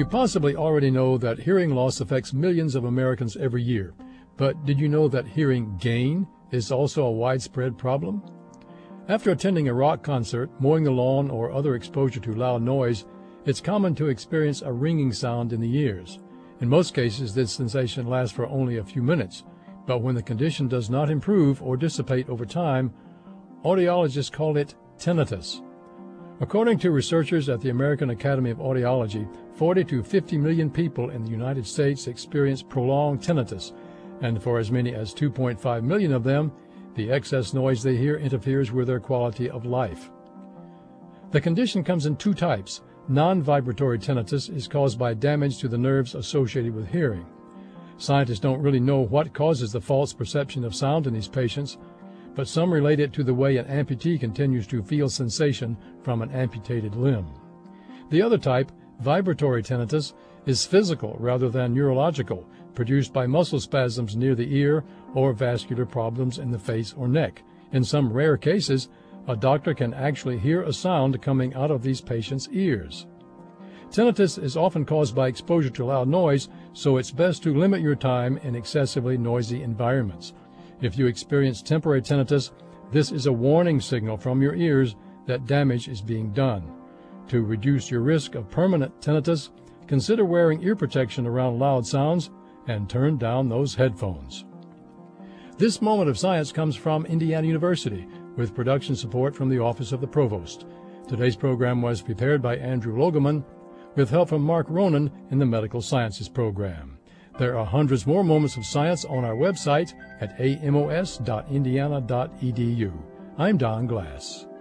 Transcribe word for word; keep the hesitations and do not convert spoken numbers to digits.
You possibly already know that hearing loss affects millions of Americans every year, but did you know that hearing gain is also a widespread problem? After attending a rock concert, mowing the lawn, or other exposure to loud noise, it's common to experience a ringing sound in the ears. In most cases, this sensation lasts for only a few minutes, but when the condition does not improve or dissipate over time, audiologists call it tinnitus. According to researchers at the American Academy of Audiology, forty to fifty million people in the United States experience prolonged tinnitus, and for as many as two point five million of them, the excess noise they hear interferes with their quality of life. The condition comes in two types. Non-vibratory tinnitus is caused by damage to the nerves associated with hearing. Scientists don't really know what causes the false perception of sound in these patients, but some relate it to the way an amputee continues to feel sensation from an amputated limb. The other type, vibratory tinnitus, is physical rather than neurological, produced by muscle spasms near the ear or vascular problems in the face or neck. In some rare cases, a doctor can actually hear a sound coming out of these patients' ears. Tinnitus is often caused by exposure to loud noise, so it's best to limit your time in excessively noisy environments. If you experience temporary tinnitus, this is a warning signal from your ears that damage is being done. To reduce your risk of permanent tinnitus, consider wearing ear protection around loud sounds and turn down those headphones. This moment of science comes from Indiana University, with production support from the Office of the Provost. Today's program was prepared by Andrew Logeman, with help from Mark Ronan in the Medical Sciences program. There are hundreds more moments of science on our website at amos dot indiana dot e d u. I'm Don Glass.